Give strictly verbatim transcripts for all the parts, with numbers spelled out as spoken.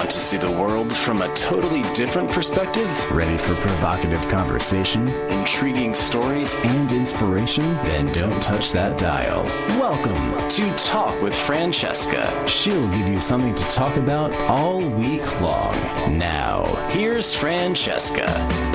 Want to see the world from a totally different perspective? Ready for provocative conversation, intriguing stories, and inspiration? Then don't touch that dial. Welcome to Talk with Francesca. She'll give you something to talk about all week long. Now, here's Francesca.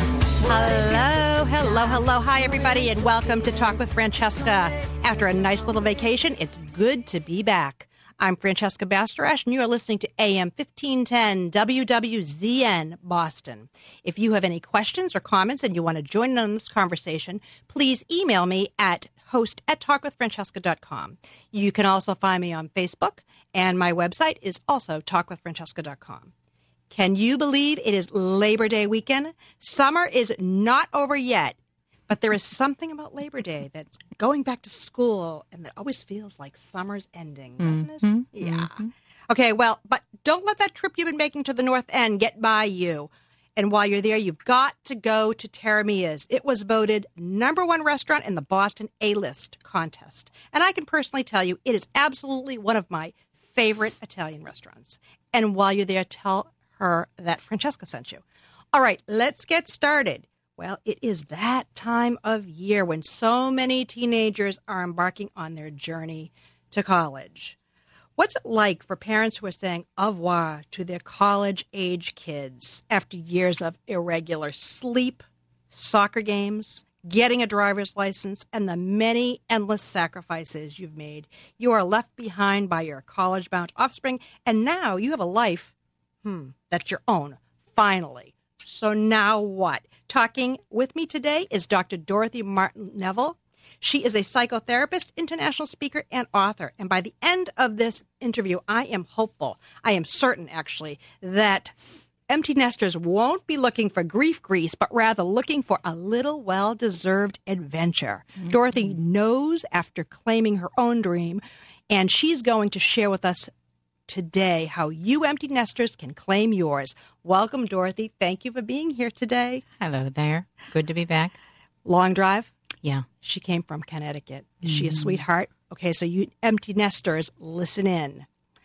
Hello, hello, hello. Hi, everybody, and welcome to Talk with Francesca. After a nice little vacation, it's good to be back. I'm Francesca Bastarash, and you are listening to A M fifteen ten W W Z N Boston. If you have any questions or comments and you want to join in on this conversation, please email me at host at talk with francesca dot com. You can also find me on Facebook, and my website is also talk with francesca dot com. Can you believe it is Labor Day weekend? Summer is not over yet. But there is something about Labor Day that's going back to school and that always feels like summer's ending, doesn't mm-hmm, it? Yeah. Mm-hmm. Okay, well, but don't let that trip you've been making to the North End get by you. And while you're there, you've got to go to Terra Mia's. It was voted number one restaurant in the Boston A-List contest. And I can personally tell you, it is absolutely one of my favorite Italian restaurants. And while you're there, tell her that Francesca sent you. All right, let's get started. Well, it is that time of year when so many teenagers are embarking on their journey to college. What's it like for parents who are saying au revoir to their college-age kids after years of irregular sleep, soccer games, getting a driver's license, and the many endless sacrifices you've made? You are left behind by your college-bound offspring, and now you have a life hmm, that's your own, finally. So now what? Talking with me today is Doctor Dorothy Martin Neville. She is a psychotherapist, international speaker, and author. And by the end of this interview, I am hopeful, I am certain, actually, that empty nesters won't be looking for grief grease, but rather looking for a little well-deserved adventure. Mm-hmm. Dorothy knows after claiming her own dream, and she's going to share with us today how you empty nesters can claim yours. Welcome, Dorothy. Thank you for being here today. Hello there. Good to be back. Long drive? Yeah. She came from Connecticut. Is mm-hmm. she a sweetheart? Okay, so you empty nesters, listen in.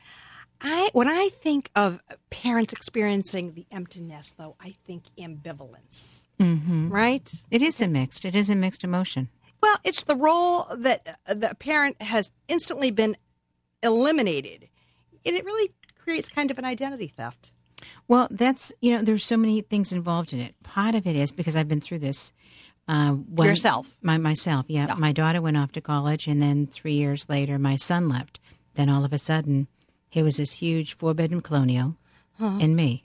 I when I think of parents experiencing the empty nest, though, I think ambivalence, mm-hmm. right? It is a mixed. It is a mixed emotion. Well, it's the role that the parent has instantly been eliminated. And it really creates kind of an identity theft. Well, that's, you know, there's so many things involved in it. Part of it is because I've been through this. Uh, when, Yourself? My, myself, yeah. yeah. My daughter went off to college, and then three years later, my son left. Then all of a sudden, here was this huge four-bedroom colonial huh. and me.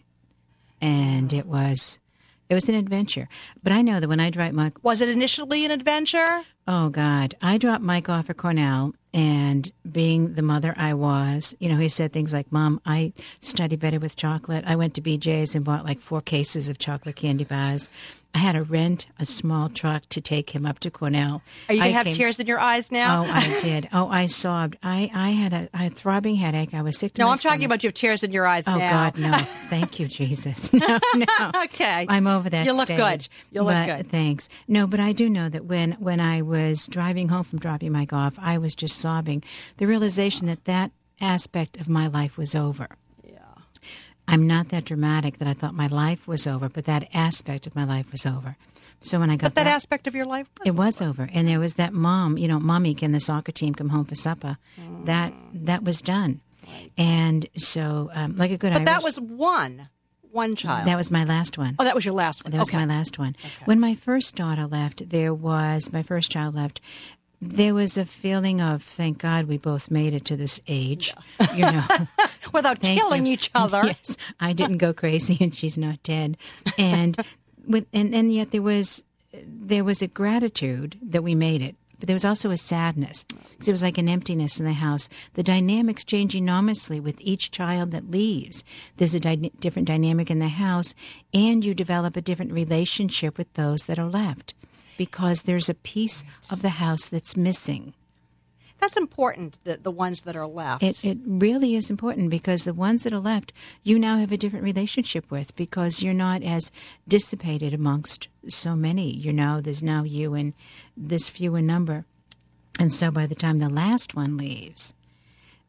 And it was... It was an adventure. But I know that when I dropped Mike... Was it initially an adventure? Oh, God. I dropped Mike off at Cornell, and being the mother I was, you know, he said things like, Mom, I study better with chocolate. I went to B J's and bought like four cases of chocolate candy bars. I had to rent a small truck to take him up to Cornell. Are you going to have came, tears in your eyes now? Oh, I did. Oh, I sobbed. I, I had a, a throbbing headache. I was sick to No, my I'm stomach. talking about you have tears in your eyes oh, now. Oh, God, no. Thank you, Jesus. No, no. Okay. I'm over that You look stage. good. You look but, good. Thanks. No, but I do know that when, when I was driving home from dropping Mike off, I was just sobbing. The realization that that aspect of my life was over. Yeah. I'm not that dramatic that I thought my life was over, but that aspect of my life was over. So when I got But that back, aspect of your life was it was over. over. And there was that mom, you know, mommy, can the soccer team come home for supper? Mm. That that was done. Right. And so, um, like a good But Irish, that was one, one child. That was my last one. Oh, that was your last one. That was okay. my last one. Okay. When my first daughter left, there was, my first child left, there was a feeling of, thank God we both made it to this age, yeah. you know. Without killing you. each other. Yes, I didn't go crazy and she's not dead. And with and, and yet there was there was a gratitude that we made it. But there was also a sadness because it was like an emptiness in the house. The dynamics change enormously with each child that leaves. There's a dy- different dynamic in the house, and you develop a different relationship with those that are left because there's a piece of the house that's missing. That's important, the, the ones that are left. It, it really is important because the ones that are left, you now have a different relationship with because you're not as dissipated amongst so many. You know, there's now you and this few in number. And so by the time the last one leaves,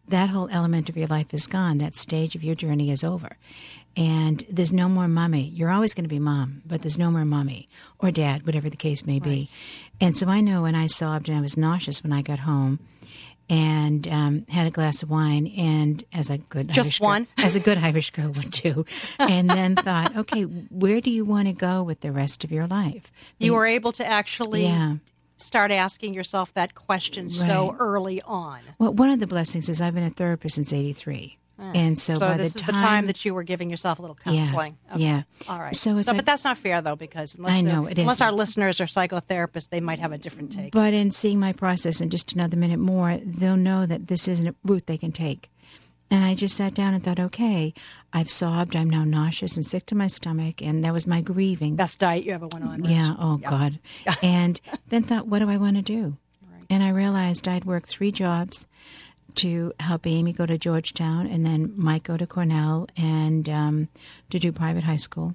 that whole element of your life is gone. That stage of your journey is over. And there's no more mommy. You're always going to be mom, but there's no more mommy or dad, whatever the case may be. Right. And so I know when I sobbed and I was nauseous when I got home and um, had a glass of wine, and as a good Just Irish one? girl, as a good Irish girl would do, and then thought, okay, where do you want to go with the rest of your life? You were able to actually Yeah. start asking yourself that question so Right. early on. Well, one of the blessings is I've been a therapist since eighty-three. And so, So by this the is time, the time that you were giving yourself a little counseling. Yeah, Okay. yeah. All right. So it's but like- that's not fair, though, because unless, I they're- know, it unless our isn't. listeners are psychotherapists, they might have a different take. But in seeing my process in just another minute more, they'll know that this isn't a route they can take. And I just sat down and thought, okay, I've sobbed, I'm now nauseous and sick to my stomach, and that was my grieving. Best diet you ever went on, Rich. Yeah, oh God. And then thought, what do I want to do? Right. And I realized I'd worked three jobs to help Amy go to Georgetown and then Mike go to Cornell and um, to do private high school.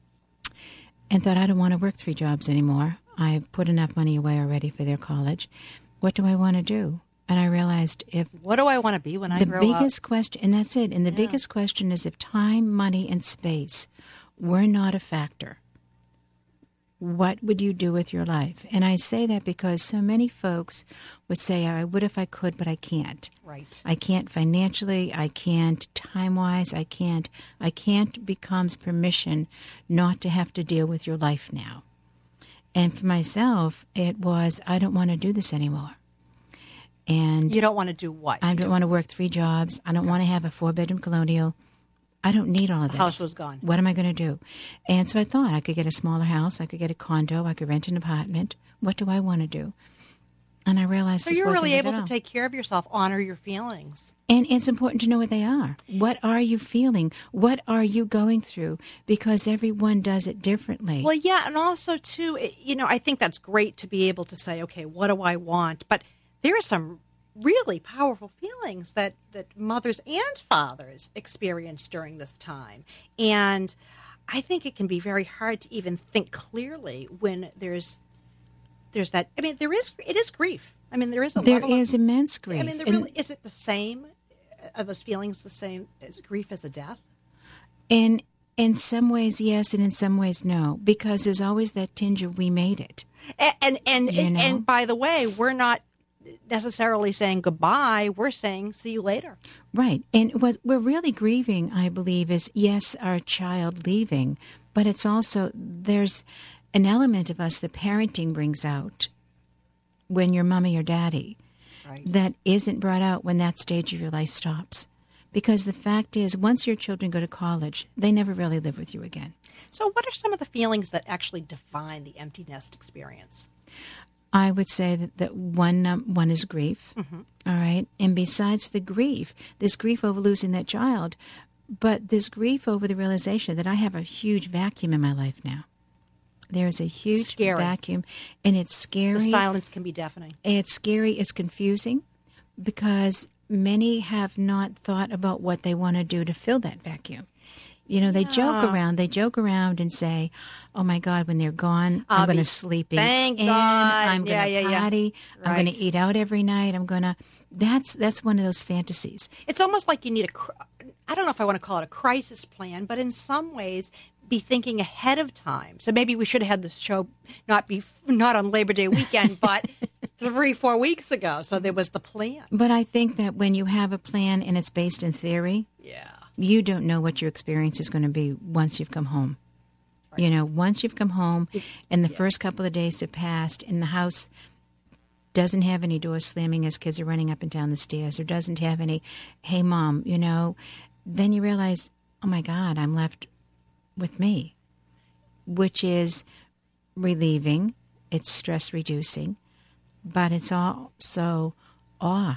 And thought I don't want to work three jobs anymore. I've put enough money away already for their college. What do I want to do? And I realized if What do I want to be when I the grow biggest up? question, and that's it, and the biggest question is if time, money, and space were not a factor, what would you do with your life? And I say that because so many folks would say, I would if I could, but I can't. Right. I can't financially, I can't time-wise, I can't. I can't becomes permission not to have to deal with your life now. And for myself, it was, I don't want to do this anymore. And You don't want to do what? I don't want to work three jobs. I don't want to have a four-bedroom colonial. I don't need all of this. house was gone. What am I going to do? And so I thought I could get a smaller house. I could get a condo. I could rent an apartment. What do I want to do? And I realized So this you're wasn't really it able at to all. take care of yourself, honor your feelings. And it's important to know what they are. What are you feeling? What are you going through? Because everyone does it differently. Well, yeah, and also, too, it- you know, I think that's great to be able to say, okay, what do I want? But there are some really powerful feelings that, that mothers and fathers experience during this time. And I think it can be very hard to even think clearly when there's there's that. I mean, there is it is grief. I mean, there is a there level is of, immense grief. I mean, there And- really is it the same? Are those feelings the same as grief as a death? In in some ways, yes, and in some ways, no, because there's always that tinge of we made it. And and and, You and, know? and by the way, we're not necessarily saying goodbye. We're saying see you later. Right. And what we're really grieving, I believe, is, yes, our child leaving, but it's also, there's an element of us that parenting brings out when you're mommy or daddy Right. that isn't brought out when that stage of your life stops. Because the fact is, once your children go to college, they never really live with you again. So, what are some of the feelings that actually define the empty nest experience? I would say that, that one um, one is grief, all right? And besides the grief, there's grief over losing that child, but there's grief over the realization that I have a huge vacuum in my life now. There is a huge Scary. vacuum, and it's scary. The silence can be deafening. It's scary. It's confusing because many have not thought about what they want to do to fill that vacuum. You know, they joke Yeah. around. They joke around and say, "Oh my God, when they're gone, I'll I'm going be- to sleep in. thank and God. I'm going to Yeah, yeah, yeah. party. I'm going Right. to eat out every night. I'm going to." That's that's one of those fantasies. It's almost like you need a, cr- I don't know if I want to call it a crisis plan, but in some ways be thinking ahead of time. So maybe we should have had this show not be not on Labor Day weekend, but three, four weeks ago. So there was the plan. But I think that when you have a plan and it's based in theory, Yeah. you don't know what your experience is going to be once you've come home. You know, once you've come home and the first couple of days have passed and the house doesn't have any doors slamming as kids are running up and down the stairs or doesn't have any, hey, Mom, you know, then you realize, oh, my God, I'm left with me, which is relieving. It's stress reducing, but it's also awe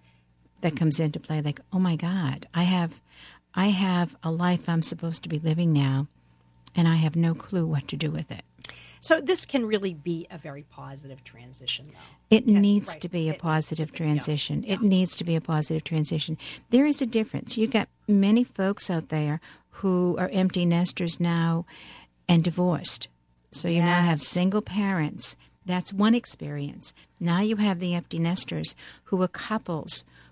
that comes into play. Like, oh, my God, I have I have a life I'm supposed to be living now, and I have no clue what to do with it. So this can really be a very positive transition, though. It Yeah, needs right. to be It a needs positive to be, yeah, transition. yeah. It needs to be a positive transition. There is a difference. You've got many folks out there who are empty nesters now and divorced. So you now have Yes. single parents. That's one experience. Now you have the empty nesters who are couples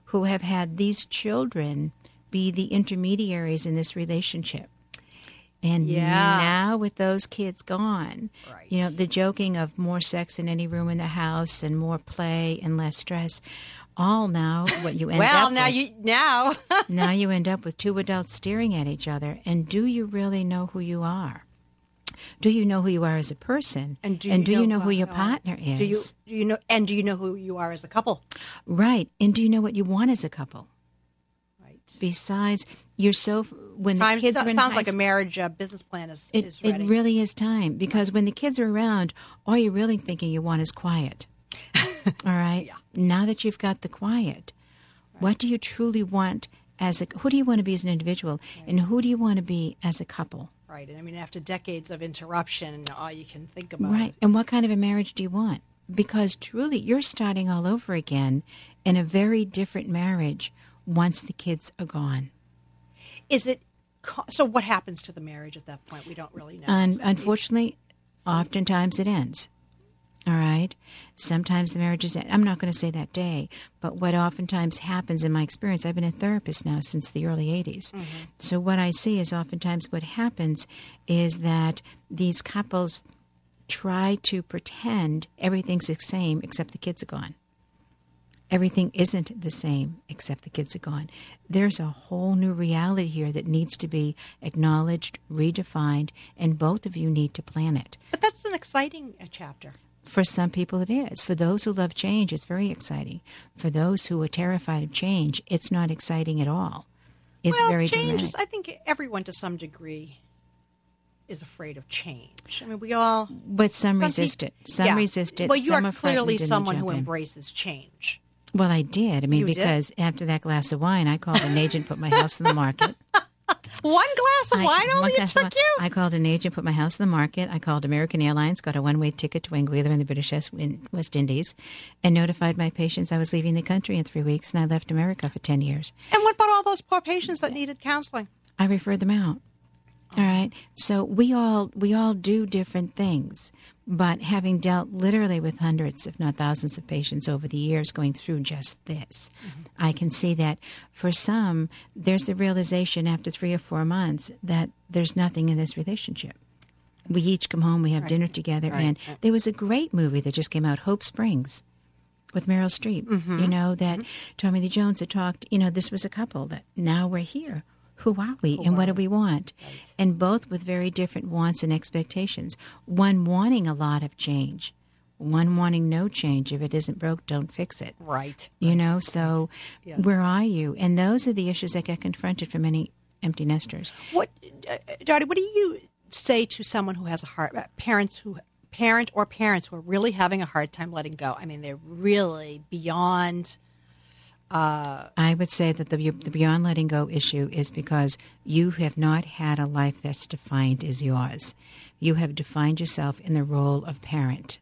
who have had these children be the intermediaries in this relationship. And Yeah. now with those kids gone, Right. you know, the joking of more sex in any room in the house and more play and less stress, all now what you end Well, up now with. you now. Now you end up with two adults staring at each other. And do you really know who you are? Do you know who you are as a person? And do you, you know, know who your uh, partner is? Do you do you know and do you know who you are as a couple? Right. And do you know what you want as a couple? Right. Besides, you're so when the Time, kids so- are in sounds high like a school- marriage uh, business plan is, It, is it ready. really is time, because when the kids are around, all you're really thinking you want is quiet. All right? Yeah. Now that you've got the quiet, what do you truly want as a, who do you want to be as an individual, and who do you want to be as a couple? Right. And I mean, after decades of interruption, all you can think about. Right. And what kind of a marriage do you want? Because truly, you're starting all over again in a very different marriage once the kids are gone. Is it co- so? What happens to the marriage at that point? We don't really know. And Is it- unfortunately, oftentimes it ends. All right? Sometimes the marriage is end. I'm not going to say that day, but what oftentimes happens in my experience, I've been a therapist now since the early eighties. Mm-hmm. So what I see is oftentimes what happens is that these couples try to pretend everything's the same except the kids are gone. Everything isn't the same except the kids are gone. There's a whole new reality here that needs to be acknowledged, redefined, and both of you need to plan it. But that's an exciting uh, chapter. For some people it is. For those who love change, it's very exciting. For those who are terrified of change, it's not exciting at all. It's well, very change dramatic. is, I think everyone to some degree is afraid of change. I mean, we all. But some, some resist peop- it. Some yeah. resist it. Well, you some are are frightened clearly and they someone jump who in. embraces change. Well, I did. I mean, You did? because after that glass of wine, I called an agent, put my house on the market. One glass of I- wine one only it glass of took wine. you? I called an agent, put my house on the market. I called American Airlines, got a one-way ticket to Anguilla in the British West- in West Indies, and notified my patients I was leaving the country in three weeks, and I left America for ten years. And what about all those poor patients that needed counseling? I referred them out. All right. So we all we all do different things, but having dealt literally with hundreds, if not thousands, of patients over the years going through just this, mm-hmm. I can see that for some, there's the realization after three or four months that there's nothing in this relationship. We each come home, we have Right. dinner together, Right. and Right. there was a great movie that just came out, Hope Springs, with Meryl Streep. Mm-hmm. You know, that mm-hmm. Tommy Lee Jones had talked, you know, this was a couple that now we're here. Who are we Who and what are do we want? Right. And both with very different wants and expectations. One wanting a lot of change, one wanting no change. If it isn't broke, don't fix it. Right. You know, so Yeah. where are you? And those are the issues that get confronted for many empty nesters. What, uh, Dottie, what do you say to someone who has a hard, uh, parents who, parent or parents who are really having a hard time letting go? I mean, they're really beyond. Uh, I would say that the, the beyond letting go issue is because you have not had a life that's defined as yours. You have defined yourself in the role of parent.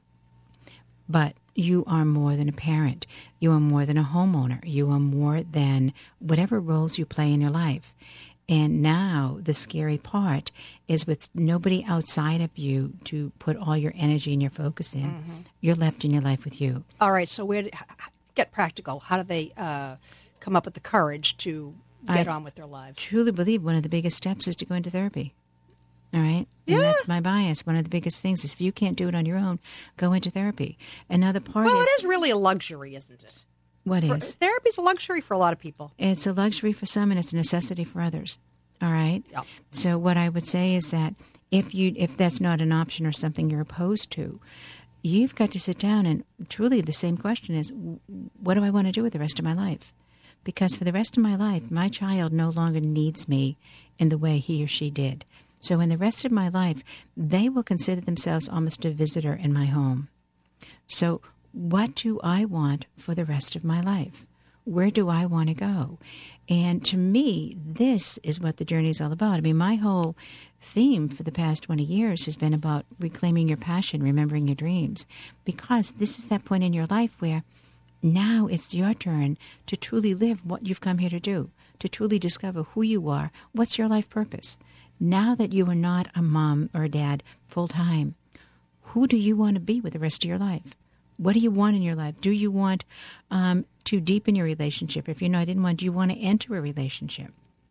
But you are more than a parent. You are more than a homeowner. You are more than whatever roles you play in your life. And now the scary part is with nobody outside of you to put all your energy and your focus in, mm-hmm. you're left in your life with you. All right, so where, get practical. How do they uh, come up with the courage to get I on with their lives? Truly believe one of the biggest steps is to go into therapy. All right? Yeah. And that's my bias. One of the biggest things is if you can't do it on your own, go into therapy. Another part Well, is... it is really a luxury, isn't it? What For, is? Therapy's a luxury for a lot of people. It's a luxury for some and it's a necessity for others. All right? Yeah. So what I would say is that if you if that's not an option or something you're opposed to, you've got to sit down and truly the same question is, what do I want to do with the rest of my life? Because for the rest of my life, my child no longer needs me in the way he or she did. So in the rest of my life, they will consider themselves almost a visitor in my home. So what do I want for the rest of my life? Where do I want to go? And to me, this is what the journey is all about. I mean, my whole theme for the past twenty years has been about reclaiming your passion, remembering your dreams, because this is that point in your life where now it's your turn to truly live what you've come here to do, to truly discover who you are, what's your life purpose. Now that you are not a mom or a dad full time, who do you want to be with the rest of your life? What do you want in your life? Do you want um, to deepen your relationship? If you're not in one, do you want to enter a relationship?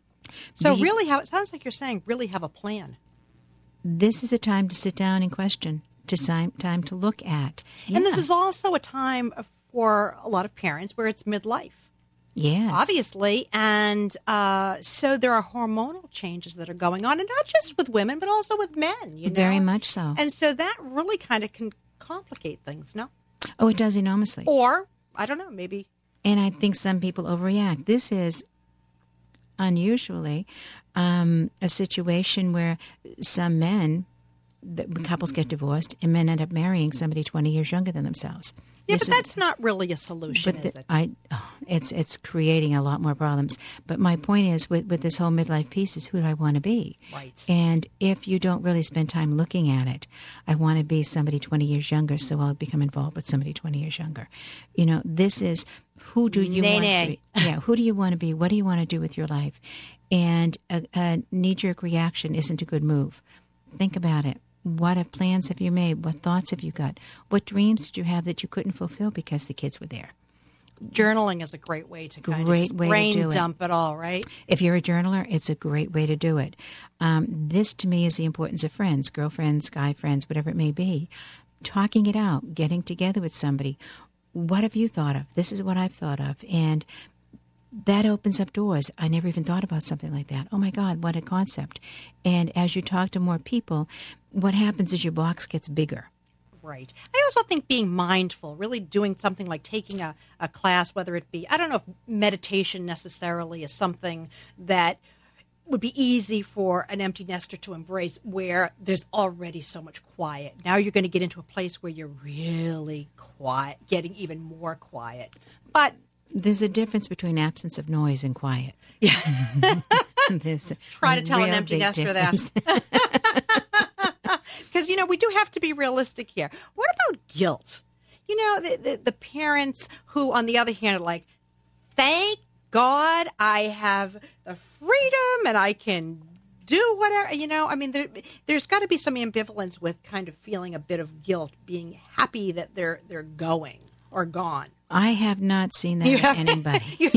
So Do you- really have, it sounds like you're saying really have a plan. This is a time to sit down and question, to time, time to look at. And this Yeah. is also a time for a lot of parents where it's midlife. Yes. Obviously, and uh, so there are hormonal changes that are going on, and not just with women, but also with men. You know? Very much so. And so that really kind of can complicate things, no? Oh, it does enormously. Or I don't know, maybe. And I think some people overreact. This is unusually um, a situation where some men, the couples get divorced, and men end up marrying somebody twenty years younger than themselves. Yeah, This but is- that's not really a solution, But is the, it? I, oh, it's it's creating a lot more problems. But my point is, with with this whole midlife piece, is who do I want to be? Right. And if you don't really spend time looking at it, I want to be somebody twenty years younger, so I'll become involved with somebody twenty years younger. You know, this is who do you Nay, want nay. to be? Yeah, who do you want to be? What do you want to do with your life? And a, a knee-jerk reaction isn't a good move. Think about it. What have plans have you made? What thoughts have you got? What dreams did you have that you couldn't fulfill because the kids were there? Journaling is a great way to kind Great of just way to brain do it. dump it all, right? If you're a journaler, it's a great way to do it. Um, this, to me, is the importance of friends, girlfriends, guy friends, whatever it may be. Talking it out, getting together with somebody. What have you thought of? This is what I've thought of. And that opens up doors. I never even thought about something like that. Oh, my God, what a concept. And as you talk to more people, what happens is your box gets bigger. Right. I also think being mindful, really doing something like taking a, a class, whether it be, I don't know if meditation necessarily is something that would be easy for an empty nester to embrace, where there's already so much quiet. Now you're going to get into a place where you're really quiet, getting even more quiet. But There's a difference between absence of noise and quiet. Yeah. try to tell an empty nester that. Because, you know, we do have to be realistic here. What about guilt? You know, the, the, the parents who, on the other hand, are like, thank God I have the freedom and I can do whatever. You know, I mean, there, there's got to be some ambivalence with kind of feeling a bit of guilt, being happy that they're they're going or gone. I have not seen that You in have- anybody.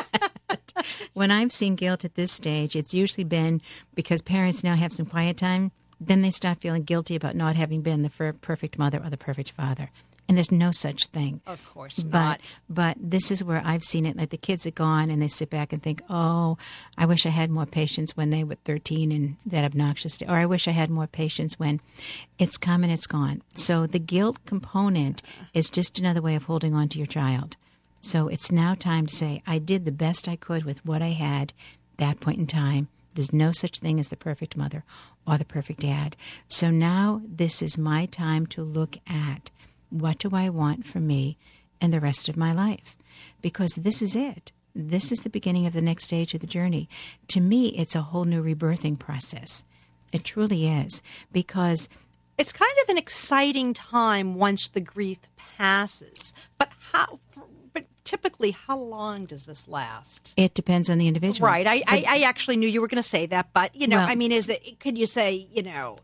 When I've seen guilt at this stage, it's usually been because parents now have some quiet time. Then they start feeling guilty about not having been the fir- perfect mother or the perfect father. And there's no such thing. Of course But, not. but this is where I've seen it. Like the kids are gone and they sit back and think, oh, I wish I had more patience when they were thirteen and that obnoxious. Or I wish I had more patience when it's come and it's gone. So the guilt component is just another way of holding on to your child. So it's now time to say, I did the best I could with what I had that point in time. There's no such thing as the perfect mother or the perfect dad. So now this is my time to look at what do I want for me and the rest of my life? Because this is it. This is the beginning of the next stage of the journey. To me, it's a whole new rebirthing process. It truly is. Because It's kind of an exciting time once the grief passes. But how? But typically, how long does this last? it depends on the individual. Right. I, I, I actually knew you were going to say that, but you know, Well- I mean, is it? Could you say, you know,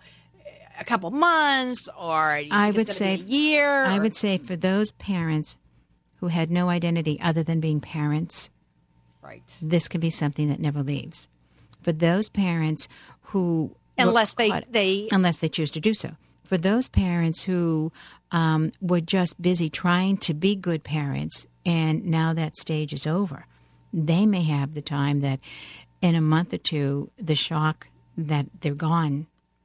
a couple months, or I is would it say gonna be a year? I or- would say for those parents who had no identity other than being parents, right. this can be something that never leaves. For those parents who were Unless they caught- they unless they choose to do so. For those parents who um, were just busy trying to be good parents, and now that stage is over, they may have the time that in a month or two, the shock that they're gone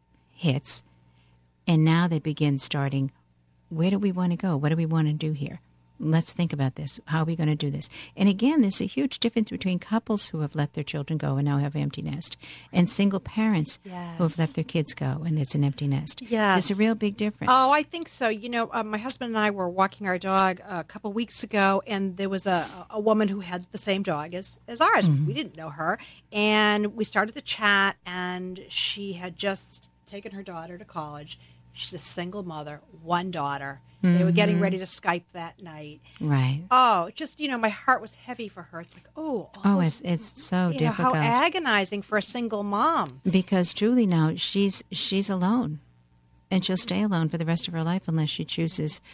hits, and now they begin starting, where do we want to go? What do we want to do here? Let's think about this. How are we going to do this? And again, there's a huge difference between couples who have let their children go and now have empty nest, and single parents who have Yes. let their kids go and it's an empty nest. Yes. There's a real big difference. Oh, I think so. You know, uh, my husband and I were walking our dog a couple weeks ago, and there was a, a woman who had the same dog as, as ours. Mm-hmm. We didn't know her. And we started to chat, and she had just taken her daughter to college. She's a single mother, one daughter. They were getting ready to Skype that night. Right. Oh, just, you know, my heart was heavy for her. It's like, oh, Oh, those- it's it's so you know, difficult. how agonizing for a single mom. Because truly now she's she's alone, and she'll stay alone for the rest of her life unless she chooses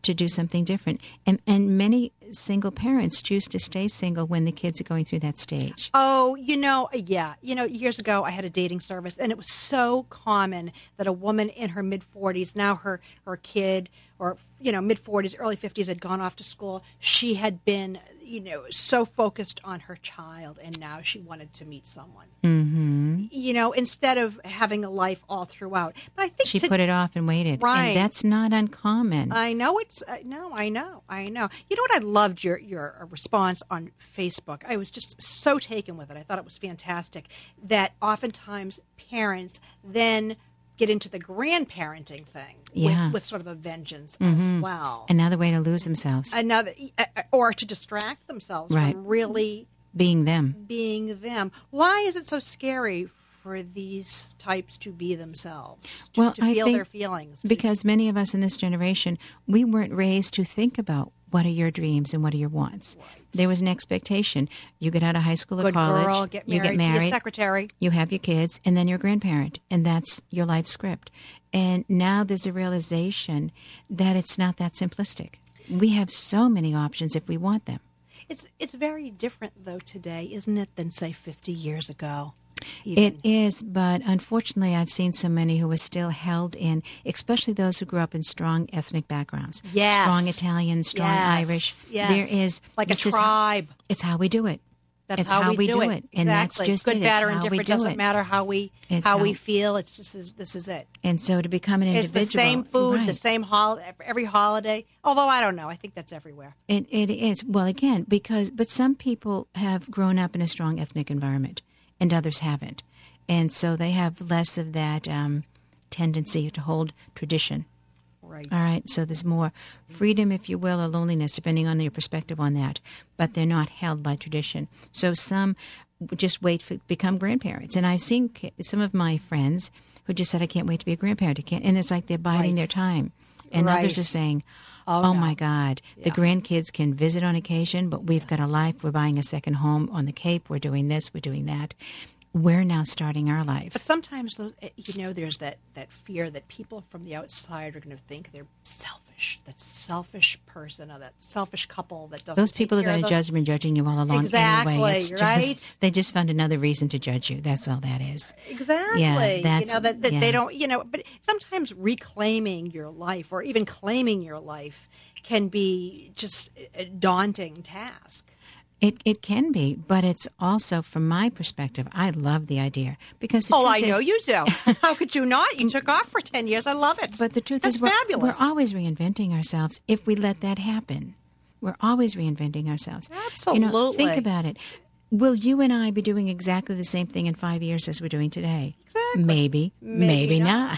to do something different. And and many single parents choose to stay single when the kids are going through that stage. Oh, you know, yeah. You know, years ago I had a dating service, and it was so common that a woman in her mid-forties, now her, her kid, or, you know, mid-forties, early fifties had gone off to school. She had been, you know, so focused on her child, and now she wanted to meet someone. Mm-hmm. You know, instead of having a life all throughout. But I think She to, put it off and waited. Right. And that's not uncommon. I know it's uh, no, I know, I know. You know what? I loved your your response on Facebook. I was just so taken with it. I thought it was fantastic. That oftentimes parents then get into the grandparenting thing Yeah. with, with sort of a vengeance Mhm. as well. Another way to lose themselves. Another, uh, or to distract themselves Right. from really Being them. being them. Why is it so scary for these types to be themselves, to, Well, to I feel think their feelings? to- Because many of us in this generation, we weren't raised to think about what are your dreams and what are your wants. There was an expectation. You get out of high school or Good college, girl, get you married, get be a married, secretary. you have your kids, and then you're a grandparent, and that's your life script. And now there's a realization that it's not that simplistic. We have so many options if we want them. It's it's very different though today, isn't it, than say fifty years ago? It is, but unfortunately, I've seen so many who are still held in, especially those who grew up in strong ethnic backgrounds. Yes. Strong Italian, strong Yes, Irish. yes. There is Like a this is- tribe. it's how we do it. That's it's how, how we, we do, do it. it. And that's Exactly. just good, it. bad, It's or how we indifferent. do Doesn't it. matter how we It's how we how- feel. It's just is, this is it. And so to become an It's individual. the same food, the right. same hol- every holiday. Although I don't know, I think that's everywhere. It, it is. Well, again, because, but some people have grown up in a strong ethnic environment and others haven't. And so they have less of that um, tendency to hold tradition. Right. All right. So there's more freedom, if you will, or loneliness, depending on your perspective on that. But they're not held by tradition. So some just wait for become grandparents. And I've seen ki- some of my friends who just said, I can't wait to be a grandparent. I can't. And it's like they're biding Right. their time. And Right. others are saying, Oh, oh, no. my God, the Yeah. grandkids can visit on occasion, but we've got a life. We're buying a second home on the Cape. We're doing this. We're doing that. We're now starting our life. But sometimes, those, eh, you know, there's that, that fear that people from the outside are going to think they're selfish. That selfish person or that selfish couple that doesn't. Those take people are care going of to those- judge them and judging you all along Exactly, anyway. It's right? Just, they just found another reason to judge you. That's all that is. Exactly. Yeah, you that's- know, that, that yeah. they don't, you know, but sometimes reclaiming your life or even claiming your life can be just a daunting task. It it can be, but it's also, from my perspective, I love the idea because. The Oh, truth I know is, you do. How could you not? You took off for ten years. I love it. But the truth That's is, we're, fabulous. we're always reinventing ourselves if we let that happen. We're always reinventing ourselves. You know, Absolutely. think about it. Will you and I be doing exactly the same thing in five years as we're doing today? Exactly. Maybe, maybe, Maybe not.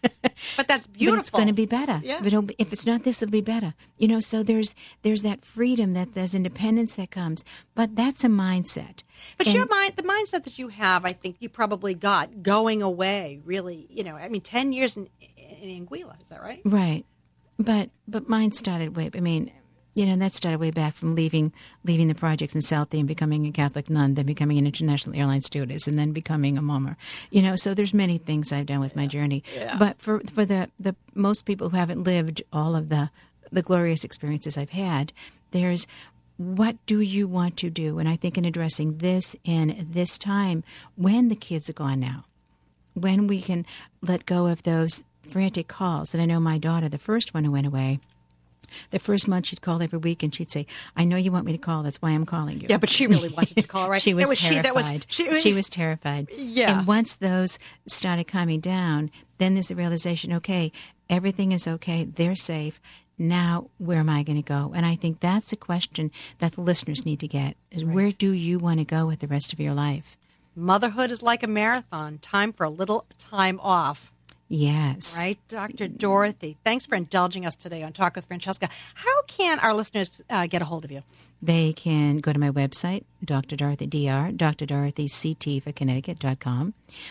But that's But beautiful. it's going to be better. Yeah. But it'll be- if it's not this, it'll be better. You know, so there's there's that freedom, that there's independence that comes. But that's a mindset. But And- your mind, the mindset that you have, I think you probably got going away. Really, you know, I mean, ten years in, in Anguilla, is that right? Right. But but mine started way, I mean, you know, that started way back from leaving leaving the projects in Southie and becoming a Catholic nun, then becoming an international airline stewardess, and then becoming a mummer. You know, so there's many things I've done with my journey. But for for the, the most people who haven't lived all of the the glorious experiences I've had, there's what do you want to do? And I think in addressing this in this time, when the kids are gone now, when we can let go of those frantic calls. And I know my daughter, the first one who went away, the first month she'd call every week and she'd say, I know you want me to call. That's why I'm calling you. Yeah, but she really wanted to call, right? she was It was she terrified. that was- she- she was terrified. Yeah. And once those started calming down, then there's a realization, okay, everything is okay. They're safe. Now, where am I going to go? And I think that's a question that the listeners need to get is where do you want to go with the rest of your life? Motherhood is like a marathon. Time for a little time off. Yes. Right, Doctor Dorothy. Thanks for indulging us today on Talk with Francesca. How can our listeners uh, get a hold of you? They can go to my website, Doctor Dorothy, D R, Doctor Dorothy, C T for Connecticut dot com.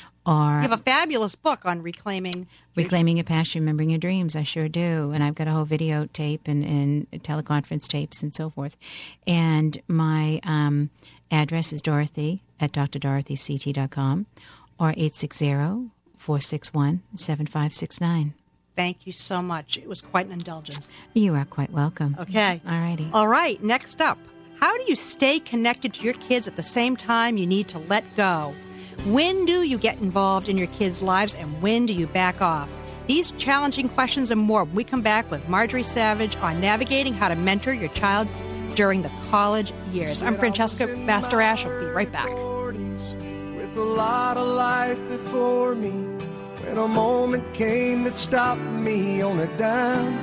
Or You have a fabulous book on reclaiming. Reclaiming Your Passion, Remembering Your Dreams. I sure do. And I've got a whole videotape and, and teleconference tapes and so forth. And my um, address is Dorothy at D R Dorothy C T dot com or eight six zero, four six one, seven five six nine. Thank you so much. It was quite an indulgence. You are quite welcome. Okay. All righty. All right. Next up, how do you stay connected to your kids at the same time you need to let go? When do you get involved in your kids' lives, and when do you back off? These challenging questions and more when we come back with Marjorie Savage on navigating how to mentor your child during the college years. I'm Francesca Bastarash. I'll be right back. With a lot of life before me, when a moment came that stopped me on a dime,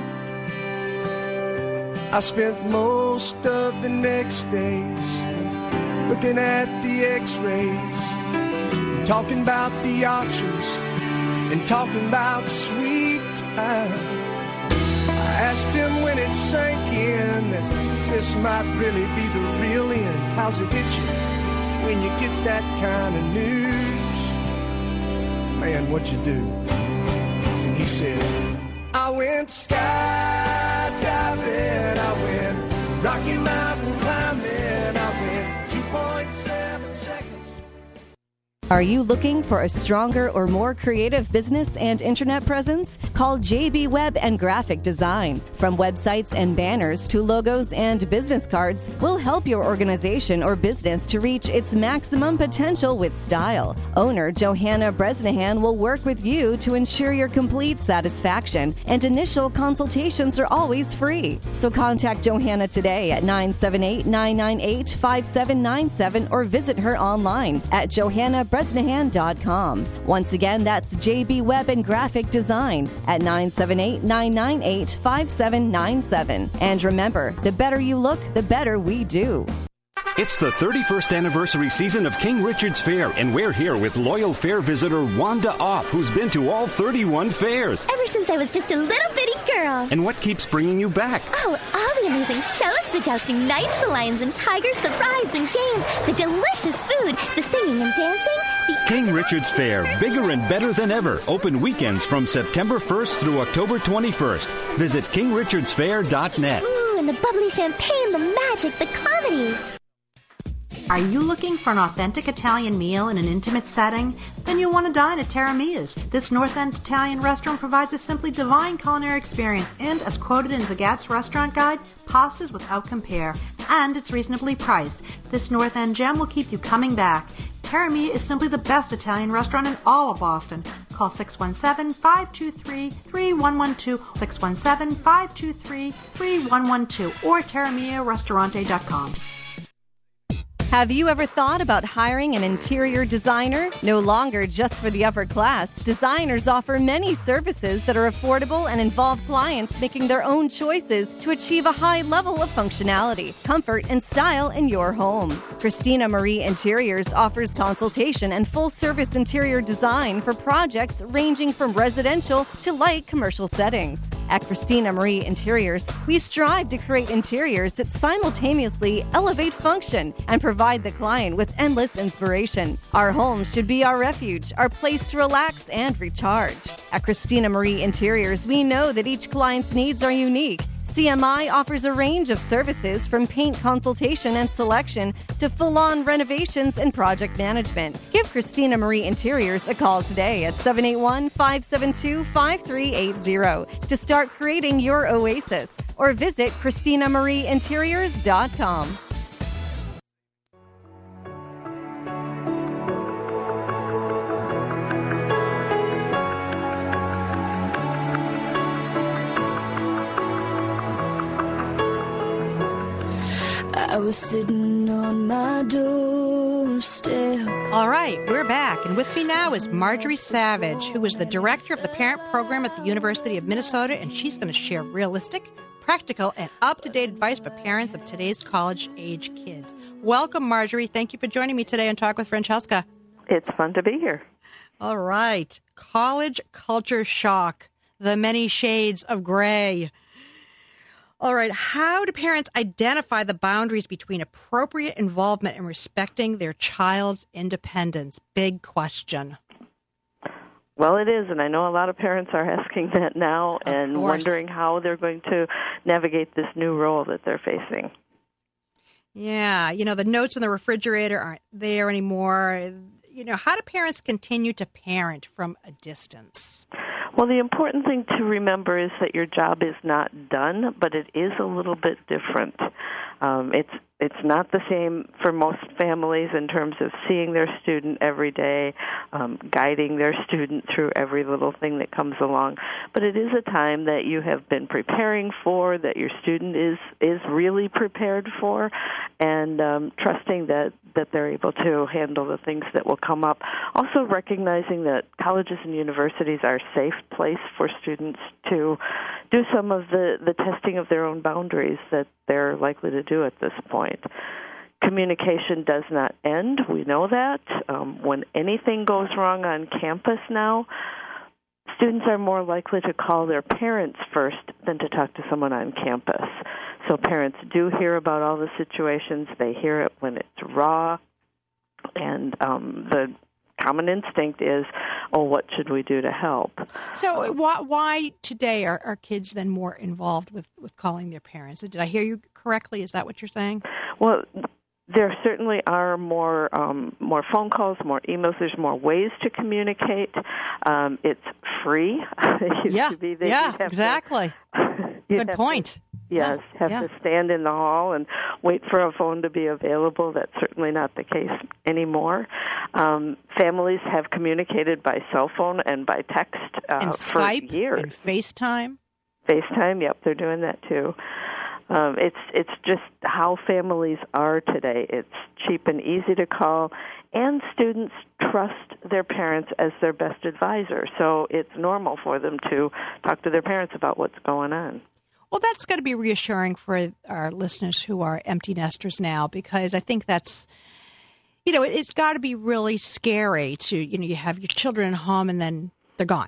I spent most of the next days looking at the x-rays, talking about the options and talking about sweet time. I asked him when it sank in that this might really be the real end. How's it hit you when you get that kind of news? Man, what you do? And he said, I went skydiving, I went Rocky Mountain climbing, I went two point seven seconds. Are you looking for a stronger or more creative business and internet presence? Call J B Web and Graphic Design. From websites and banners to logos and business cards, we'll help your organization or business to reach its maximum potential with style. Owner Johanna Bresnahan will work with you to ensure your complete satisfaction, and initial consultations are always free. So contact Johanna today at nine seven eight, nine nine eight, five seven nine seven or visit her online at johanna bresnahan dot com. Once again, that's J B Web and Graphic Design at nine seven eight, nine nine eight, five seven nine seven. And remember, the better you look, the better we do. It's the thirty-first anniversary season of King Richard's Fair, and we're here with loyal fair visitor Wanda Off, who's been to all thirty-one fairs. Ever since I was just a little bitty girl. And what keeps bringing you back? Oh, all the amazing shows, the jousting knights, the lions and tigers, the rides and games, the delicious food, the singing and dancing. The King Richard's Fair, bigger and better than ever. Open weekends from September first through October twenty-first. Visit king richards fair dot net. Ooh, and the bubbly champagne, the magic, the comedy. Are you looking for an authentic Italian meal in an intimate setting? Then you want to dine at Terra Mia's. This North End Italian restaurant provides a simply divine culinary experience, and as quoted in Zagat's restaurant guide, pastas without compare, and it's reasonably priced. This North End gem will keep you coming back. Terra Mia is simply the best Italian restaurant in all of Boston. Call six one seven, five two three, three one one two, six one seven, five two three, three one one two, or terra mia restaurante dot com. Have you ever thought about hiring an interior designer? No longer just for the upper class, designers offer many services that are affordable and involve clients making their own choices to achieve a high level of functionality, comfort, and style in your home. Christina Marie Interiors offers consultation and full-service interior design for projects ranging from residential to light commercial settings. At Christina Marie Interiors, we strive to create interiors that simultaneously elevate function and provide the client with endless inspiration. Our home should be our refuge, our place to relax and recharge. At Christina Marie Interiors, we know that each client's needs are unique. C M I offers a range of services from paint consultation and selection to full-on renovations and project management. Give Christina Marie Interiors a call today at seven eight one, five seven two, five three eight zero to start creating your oasis, or visit christina marie interiors dot com. I was sitting on my doorstep. All right, we're back, and with me now is Marjorie Savage, who is the director of the parent program at the University of Minnesota, and she's going to share realistic, practical, and up-to-date advice for parents of today's college-age kids. Welcome, Marjorie. Thank you for joining me today on Talk with Francesca. It's fun to be here. All right, college culture shock, the many shades of gray. All right, how do parents identify the boundaries between appropriate involvement and respecting their child's independence? Big question. Well, it is, and I know a lot of parents are asking that now Of and course. wondering how they're going to navigate this new role that they're facing. Yeah, you know, the notes in the refrigerator aren't there anymore. You know, how do parents continue to parent from a distance? Well, the important thing to remember is that your job is not done, but it is a little bit different. Um, it's it's not the same for most families in terms of seeing their student every day, um, guiding their student through every little thing that comes along. But it is a time that you have been preparing for, that your student is, is really prepared for, and um, trusting that, that they're able to handle the things that will come up. Also recognizing that colleges and universities are a safe place for students to do some of the, the testing of their own boundaries that they're likely to do at this point. Communication does not end. We know that. Um, when anything goes wrong on campus now, students are more likely to call their parents first than to talk to someone on campus. So parents do hear about all the situations. They hear it when it's raw, and um, the common instinct is, oh, what should we do to help? So why, why today are, are kids then more involved with, with calling their parents? Did I hear you correctly? Is that what you're saying? Well, there certainly are more um, more phone calls, more emails. There's more ways to communicate. Um, it's free. It used yeah, to be that yeah, you'd have exactly. To, Good point. To, yes, yeah, have yeah. to stand in the hall and wait for a phone to be available. That's certainly not the case anymore. Um, families have communicated by cell phone and by text uh, and for Skype years. And FaceTime. FaceTime, yep, they're doing that too. Um, it's it's just how families are today. It's cheap and easy to call, and students trust their parents as their best advisor. So it's normal for them to talk to their parents about what's going on. Well, that's got to be reassuring for our listeners who are empty nesters now, because I think that's, you know, it's got to be really scary to, you know, you have your children at home and then they're gone,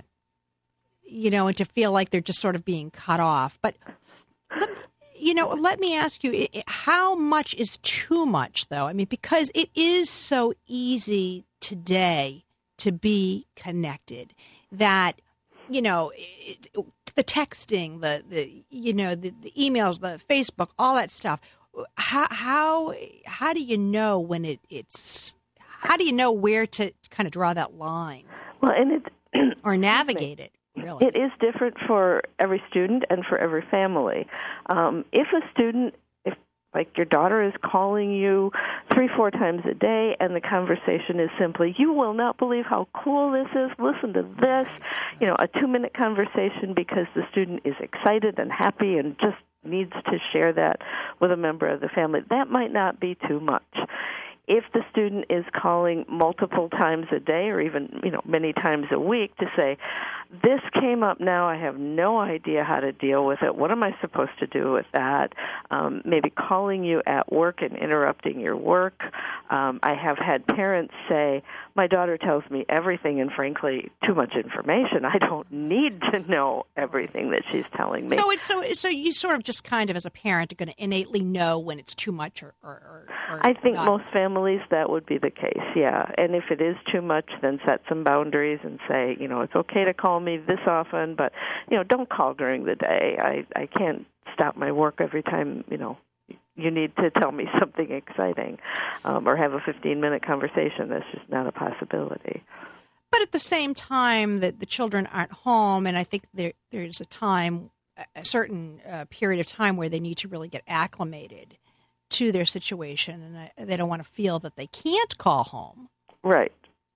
you know, and to feel like they're just sort of being cut off. But let me, You know, let me ask you, how much is too much, though? I mean, because it is so easy today to be connected that, you know, it, the texting, the, the you know, the, the emails, the Facebook, all that stuff. How how how do you know when it, it's, how do you know where to kind of draw that line? Well, and it's or navigate it. Really? It is different for every student and for every family. Um, if a student, if like your daughter is calling you three, four times a day, and the conversation is simply, you will not believe how cool this is, listen to this, you know, a two-minute conversation because the student is excited and happy and just needs to share that with a member of the family, that might not be too much. If the student is calling multiple times a day or even, you know, many times a week to say, this came up now, I have no idea how to deal with it, what am I supposed to do with that? Um, maybe calling you at work and interrupting your work. Um, I have had parents say, my daughter tells me everything and, frankly, too much information. I don't need to know everything that she's telling me. So it's so so you sort of just kind of, as a parent, are going to innately know when it's too much or, or, or, or I think not. most families that would be the case, yeah. And if it is too much, then set some boundaries and say, you know, it's okay to call me this often, but, you know, don't call during the day. I, I can't stop my work every time, you know, you need to tell me something exciting um, or have a fifteen-minute conversation. That's just not a possibility. But at the same time that the children aren't home, and I think there there's a time, a certain uh, period of time where they need to really get acclimated to their situation, and I, they don't want to feel that they can't call home. Right.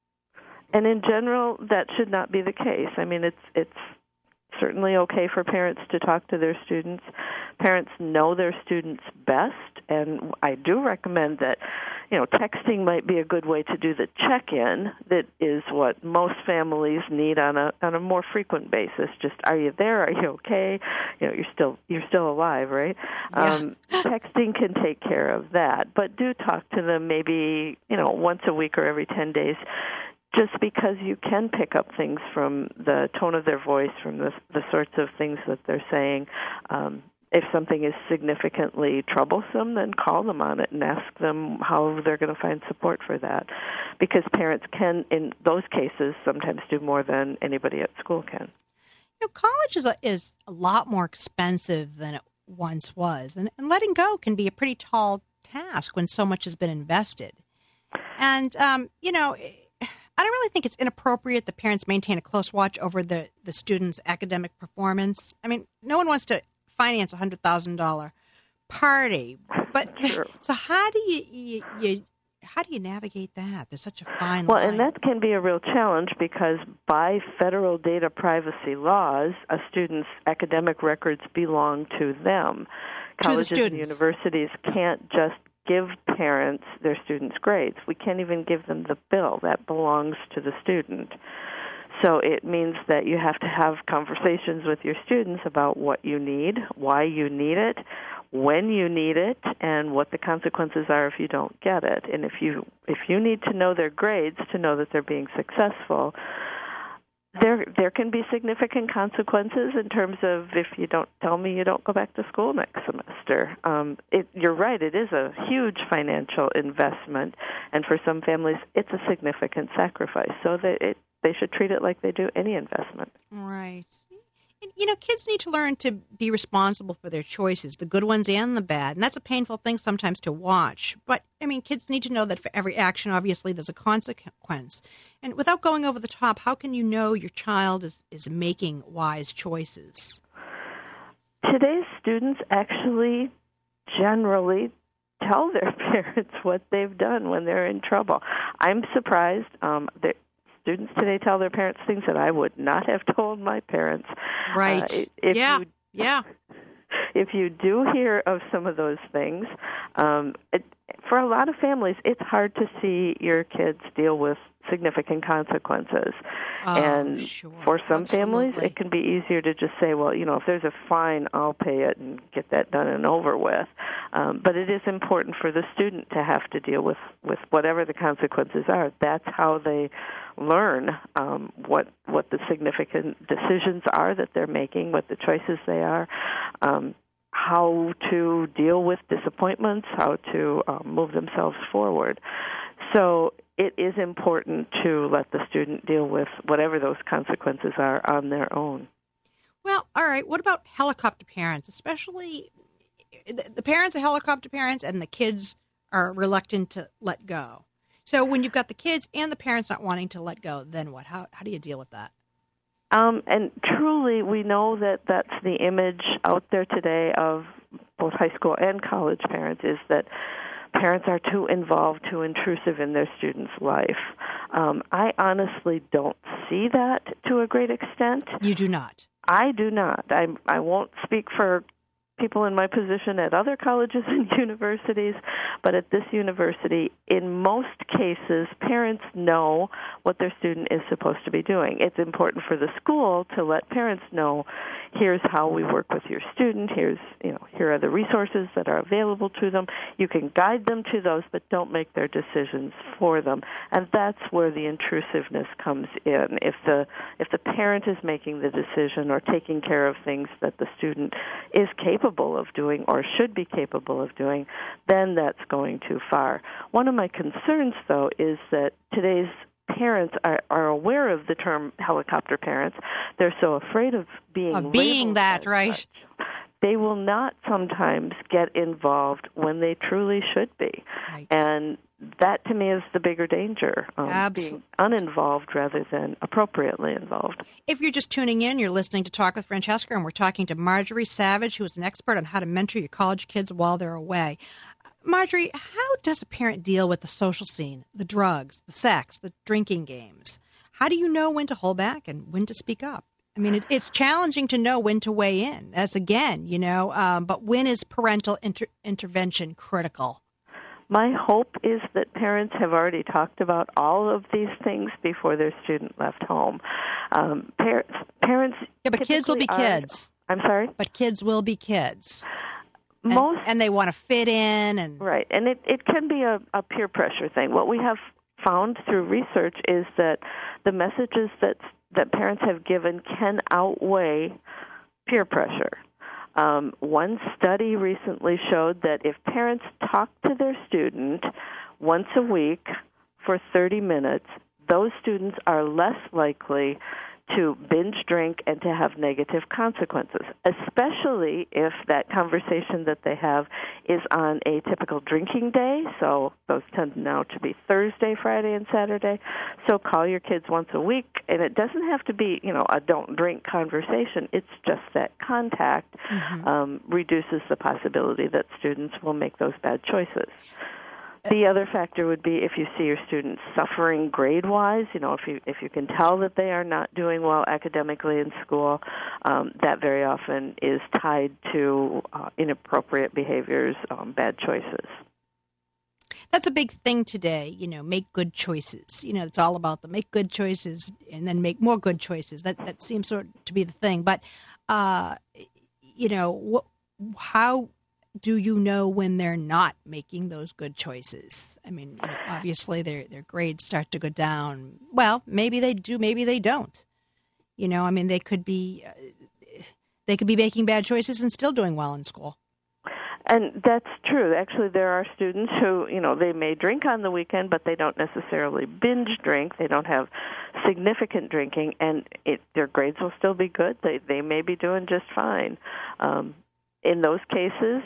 And in general, that should not be the case. I mean, it's it's certainly okay for parents to talk to their students. Parents know their students best, and I do recommend that, you know, texting might be a good way to do the check-in. That is what most families need on a on a more frequent basis. Just, are you there? Are you okay? You know, you're still you're still alive, right? Yeah. Um, texting can take care of that, but do talk to them maybe, you know, once a week or every ten days. Just because you can pick up things from the tone of their voice, from the, the sorts of things that they're saying. Um, if something is significantly troublesome, then call them on it and ask them how they're going to find support for that. Because parents can, in those cases, sometimes do more than anybody at school can. You know, college is a, is a lot more expensive than it once was, and, and letting go can be a pretty tall task when so much has been invested. And, um, you know, I don't really think it's inappropriate that parents maintain a close watch over the, the student's academic performance. I mean, no one wants to finance a one hundred thousand dollars party. But Sure. So how do you, you, you how do you navigate that? There's such a fine Well, line. and that can be a real challenge because by federal data privacy laws, a student's academic records belong to them. To the Colleges and students. universities can't just give parents their students' grades. We can't even give them the bill. That belongs to the student. So it means that you have to have conversations with your students about what you need, why you need it, when you need it, and what the consequences are if you don't get it. And if you if you need to know their grades to know that they're being successful, there there can be significant consequences in terms of if you don't tell me you don't go back to school next semester. Um, it, you're right, it is a huge financial investment, and for some families it's a significant sacrifice. So that it they should treat it like they do any investment. Right. And, you know, kids need to learn to be responsible for their choices, the good ones and the bad. And that's a painful thing sometimes to watch. But, I mean, kids need to know that for every action, obviously, there's a consequence. And without going over the top, how can you know your child is, is making wise choices? Today's students actually generally tell their parents what they've done when they're in trouble. I'm surprised um, that students today tell their parents things that I would not have told my parents. Right. Uh, if yeah. You, yeah. If you do hear of some of those things, um, it, for a lot of families, it's hard to see your kids deal with significant consequences. Oh, and sure. for some families, Absolutely. it can be easier to just say, well, you know, if there's a fine, I'll pay it and get that done and over with. Um, but it is important for the student to have to deal with, with whatever the consequences are. That's how they learn um, what what the significant decisions are that they're making, what the choices they are, um, how to deal with disappointments, how to um, move themselves forward. So it is important to let the student deal with whatever those consequences are on their own. Well, all right. What about helicopter parents, especially the, the parents are helicopter parents and the kids are reluctant to let go? So when you've got the kids and the parents not wanting to let go, then what? How how do you deal with that? Um, and truly, we know that that's the image out there today of both high school and college parents, is that parents are too involved, too intrusive in their students' life. Um, I honestly don't see that to a great extent. You do not. I do not. I, I won't speak for people in my position at other colleges and universities, but at this university, in most cases, parents know what their student is supposed to be doing. It's important for the school to let parents know, here's how we work with your student, here's, you know, here are the resources that are available to them. You can guide them to those, but don't make their decisions for them. And that's where the intrusiveness comes in. If the if the parent is making the decision or taking care of things that the student is capable of doing or should be capable of doing, then that's going too far. One of my concerns, though, is that today's parents are, are aware of the term helicopter parents. They're so afraid of being Of being labeled that, as right? such. They will not sometimes get involved when they truly should be. Right. And that, to me, is the bigger danger, um, Absol- being uninvolved rather than appropriately involved. If you're just tuning in, you're listening to Talk with Francesca, and we're talking to Marjorie Savage, who is an expert on how to mentor your college kids while they're away. Marjorie, how does a parent deal with the social scene, the drugs, the sex, the drinking games? How do you know when to hold back and when to speak up? I mean, it, it's challenging to know when to weigh in. That's, again, you know, um, but when is parental inter- intervention critical? My hope is that parents have already talked about all of these things before their student left home. Um, par- parents, Yeah, but kids will be are, kids. I'm sorry? But kids will be kids. And, Most, and they want to fit in. and Right, and it, it can be a, a peer pressure thing. What we have found through research is that the messages that that parents have given can outweigh peer pressure. Um, one study recently showed that if parents talk to their student once a week for thirty minutes, those students are less likely to binge drink and to have negative consequences, especially if that conversation that they have is on a typical drinking day. So those tend now to be Thursday, Friday, and Saturday. So call your kids once a week, and it doesn't have to be, you know, a don't drink conversation. It's just that contact mm-hmm. um, reduces the possibility that students will make those bad choices. The other factor would be if you see your students suffering grade-wise, you know, if you if you can tell that they are not doing well academically in school, um, that very often is tied to uh, inappropriate behaviors, um, bad choices. That's a big thing today, you know, make good choices. You know, it's all about the make good choices and then make more good choices. That that seems sort of to be the thing. But, uh, you know, wh- how... do you know when they're not making those good choices? I mean, you know, obviously their their grades start to go down. Well, maybe they do, maybe they don't. You know, I mean, they could be uh, they could be making bad choices and still doing well in school. And that's true. Actually, there are students who, you know, they may drink on the weekend, but they don't necessarily binge drink. They don't have significant drinking, and it, their grades will still be good. They they may be doing just fine. Um, in those cases,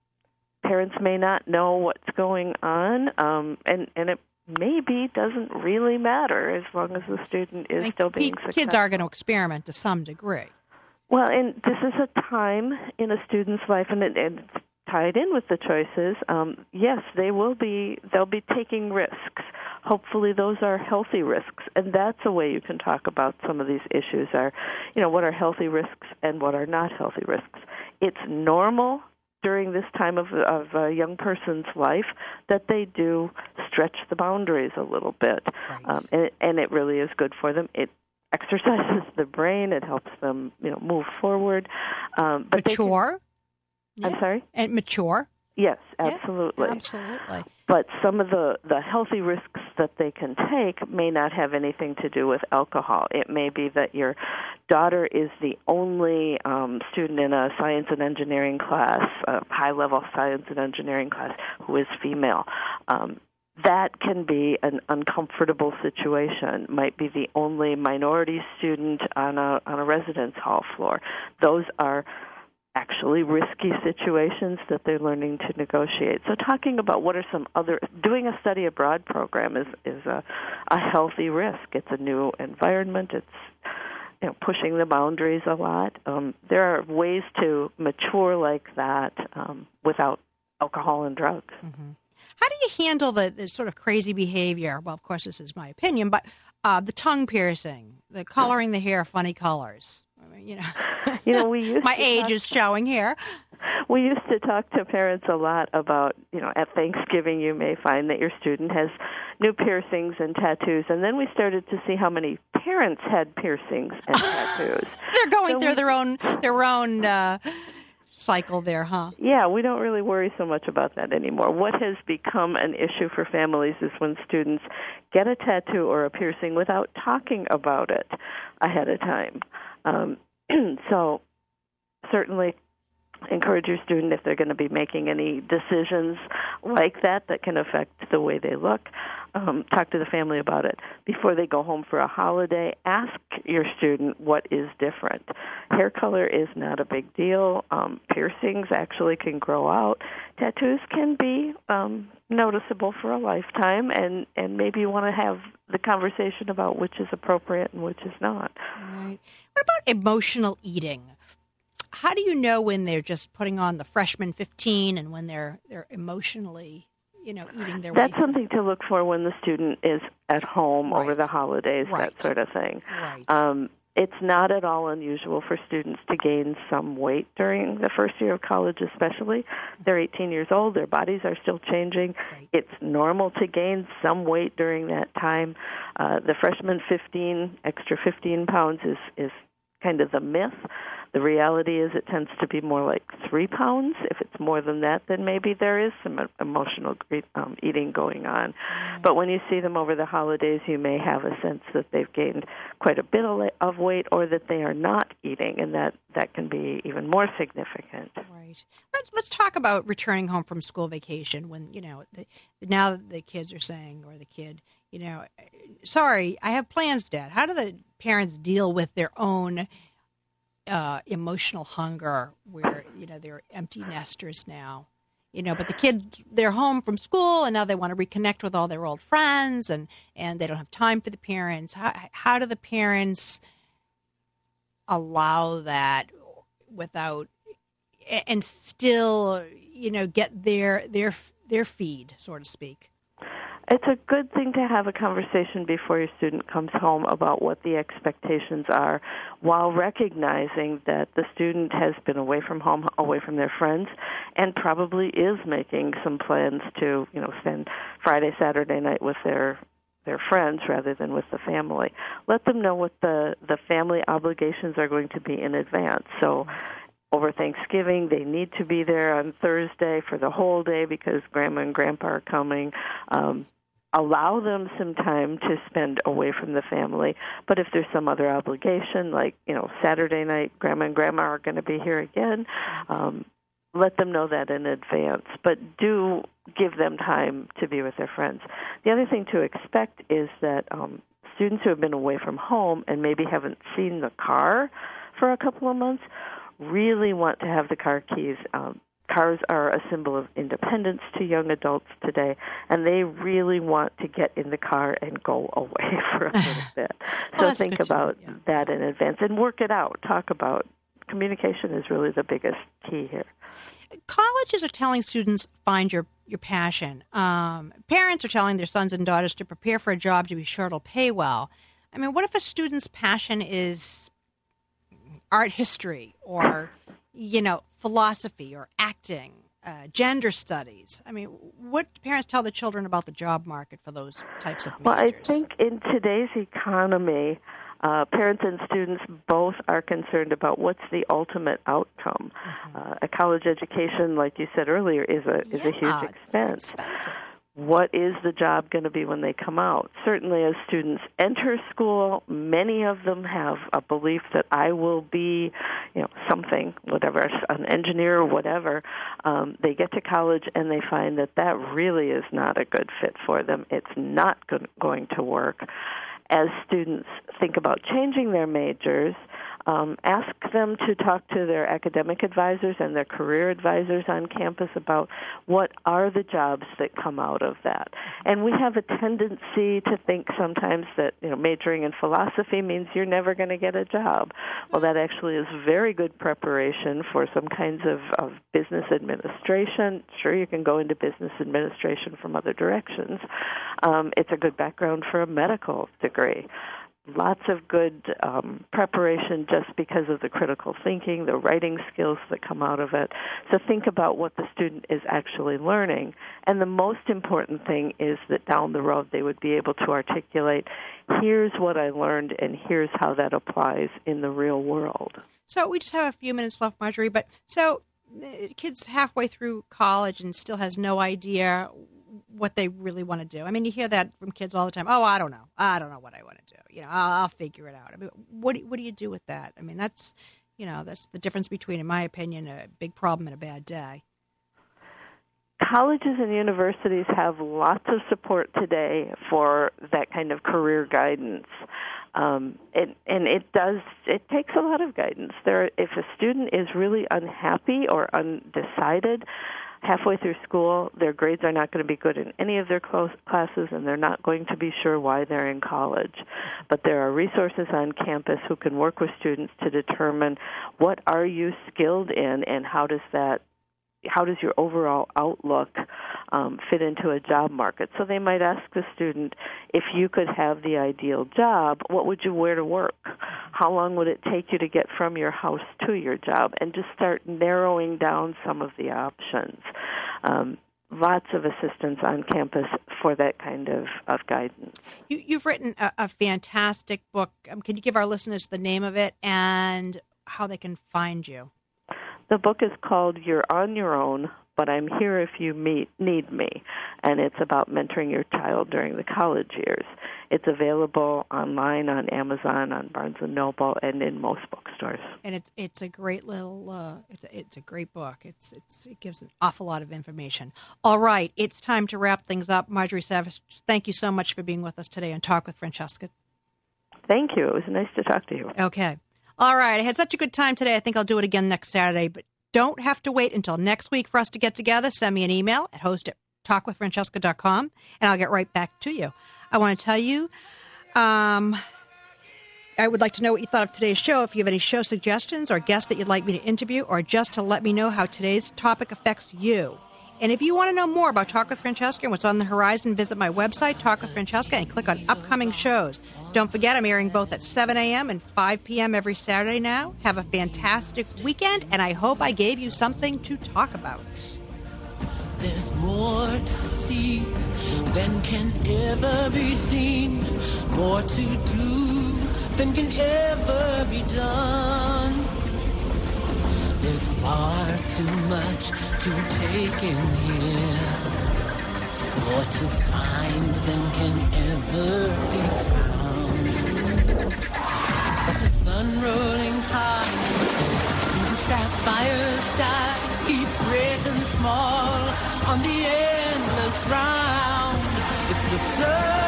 parents may not know what's going on, um, and, and it maybe doesn't really matter as long as the student is I mean, still being successful. Kids are going to experiment to some degree. Well, and this is a time in a student's life, and, it, and it's tied in with the choices. Um, yes, they will be, they'll be taking risks. Hopefully those are healthy risks, and that's a way you can talk about some of these issues are, you know, what are healthy risks and what are not healthy risks. It's normal during this time of, of a young person's life that they do stretch the boundaries a little bit, right. um, and, it, and it really is good for them. It exercises the brain. It helps them, you know, move forward. Um, but mature? Can, I'm yeah. sorry? And mature? Yes, absolutely. Yeah, absolutely. But some of the, the healthy risks that they can take may not have anything to do with alcohol. It may be that your daughter is the only um, student in a science and engineering class, a high-level science and engineering class, who is female. Um, that can be an uncomfortable situation. Might be the only minority student on a on a residence hall floor. Those are actually risky situations that they're learning to negotiate. So talking about what are some other, doing a study abroad program is, is a, a healthy risk. It's a new environment. It's, you know, pushing the boundaries a lot. Um, there are ways to mature like that um, without alcohol and drugs. Mm-hmm. How do you handle the, the sort of crazy behavior? Well, of course, this is my opinion, but uh, the tongue piercing, the coloring the hair funny colors. I mean, you know, you know, we used my to age talk, is showing here. We used to talk to parents a lot about, you know, at Thanksgiving you may find that your student has new piercings and tattoos, and then we started to see how many parents had piercings and tattoos. They're going so through we, their own their own uh, cycle there, huh? Yeah, we don't really worry so much about that anymore. What has become an issue for families is when students get a tattoo or a piercing without talking about it ahead of time. Um, so certainly encourage your student, if they're going to be making any decisions like that that can affect the way they look, um, talk to the family about it. Before they go home for a holiday, ask your student what is different. Hair color is not a big deal. Um, piercings actually can grow out. Tattoos can be um, noticeable for a lifetime, and, and maybe you want to have the conversation about which is appropriate and which is not. Right. What about emotional eating? How do you know when they're just putting on the freshman fifteen and when they're they're emotionally, you know, eating their That's way? something to look for when the student is at home right. over the holidays, right. that sort of thing. Right. Um, it's not at all unusual for students to gain some weight during the first year of college, especially. They're eighteen years old. Their bodies are still changing. Right. It's normal to gain some weight during that time. Uh, the freshman fifteen, extra fifteen pounds is, is kind of the myth. The reality is it tends to be more like three pounds. If it's more than that, then maybe there is some emotional um, eating going on. Mm-hmm. But when you see them over the holidays, you may have a sense that they've gained quite a bit of weight or that they are not eating, and that, that can be even more significant. Right. Let's, let's talk about returning home from school vacation when, you know, the, now the kids are saying, or the kid, you know, sorry, I have plans, Dad. How do the parents deal with their own uh, emotional hunger, where you know they're empty nesters now. You know, but the kids, they're home from school, and now they want to reconnect with all their old friends, and, and they don't have time for the parents. How, how do the parents allow that without, and still, you know, get their their their feed, so to speak? It's a good thing to have a conversation before your student comes home about what the expectations are, while recognizing that the student has been away from home, away from their friends, and probably is making some plans to, you know, spend Friday, Saturday night with their their friends rather than with the family. Let them know what the, the family obligations are going to be in advance. So over Thanksgiving, they need to be there on Thursday for the whole day because Grandma and Grandpa are coming. Um, allow them some time to spend away from the family. But if there's some other obligation, like, you know, Saturday night, Grandma and Grandma are going to be here again, um, let them know that in advance. But do give them time to be with their friends. The other thing to expect is that um, students who have been away from home and maybe haven't seen the car for a couple of months really want to have the car keys. Um, cars are a symbol of independence to young adults today, and they really want to get in the car and go away for a little bit. So well, think about know, yeah. that in advance and work it out. Talk about communication is really the biggest key here. Colleges are telling students, find your, your passion. Um, parents are telling their sons and daughters to prepare for a job to be sure it'll pay well. I mean, what if a student's passion is art history or, you know, philosophy or acting, uh, gender studies? I mean, what do parents tell the children about the job market for those types of majors? Well, I think in today's economy, uh, parents and students both are concerned about what's the ultimate outcome. Mm-hmm. Uh, a college education, like you said earlier, is a is yeah, a huge expense. It's expensive. What is the job going to be when they come out? Certainly as students enter school, many of them have a belief that I will be, you know, something, whatever, an engineer or whatever. Um, they get to college and they find that that really is not a good fit for them. It's not go- going to work. As students think about changing their majors, Um, ask them to talk to their academic advisors and their career advisors on campus about what are the jobs that come out of that. And we have a tendency to think sometimes that, you know, majoring in philosophy means you're never going to get a job. Well, that actually is very good preparation for some kinds of, of business administration. Sure, you can go into business administration from other directions. Um, it's a good background for a medical degree. Lots of good um, preparation just because of the critical thinking, the writing skills that come out of it. So think about what the student is actually learning. And the most important thing is that down the road they would be able to articulate, here's what I learned and here's how that applies in the real world. So we just have a few minutes left, Marjorie. But so the kid's halfway through college and still has no idea what they really want to do. I mean, you hear that from kids all the time. Oh, I don't know. I don't know what I want to do. You know, I'll, I'll figure it out. I mean, what do, what do you do with that? I mean, that's, you know, that's the difference between, in my opinion, a big problem and a bad day. Colleges and universities have lots of support today for that kind of career guidance. Um, it, and it does, it takes a lot of guidance. There, if a student is really unhappy or undecided, halfway through school, their grades are not going to be good in any of their classes, and they're not going to be sure why they're in college. But there are resources on campus who can work with students to determine what are you skilled in and how does that how does your overall outlook um, fit into a job market? So they might ask the student, if you could have the ideal job, what would you wear to work? How long would it take you to get from your house to your job? And just start narrowing down some of the options. Um, lots of assistance on campus for that kind of, of guidance. You, you've written a, a fantastic book. Um, can you give our listeners the name of it and how they can find you? The book is called You're on Your Own, but I'm Here If You meet, Need Me, and it's about mentoring your child during the college years. It's available online on Amazon, on Barnes and Noble, and in most bookstores. And it's it's a great little uh, it's a, it's a great book. It's it's it gives an awful lot of information. All right, it's time to wrap things up. Marjorie Savage, thank you so much for being with us today on Talk with Francesca. Thank you. It was nice to talk to you. Okay. All right. I had such a good time today. I think I'll do it again next Saturday, but don't have to wait until next week for us to get together. Send me an email at host at talk with francesca dot com, and I'll get right back to you. I want to tell you, um, I would like to know what you thought of today's show. If you have any show suggestions or guests that you'd like me to interview, or just to let me know how today's topic affects you. And if you want to know more about Talk with Francesca and what's on the horizon, visit my website, Talk with Francesca, and click on upcoming shows. Don't forget, I'm airing both at seven a.m. and five p.m. every Saturday now. Have a fantastic weekend, and I hope I gave you something to talk about. There's more to see than can ever be seen, more to do than can ever be done. There's far too much to take in here, more to find than can ever be found. But the sun rolling high through the sapphire sky keeps great and small on the endless round. It's the sun.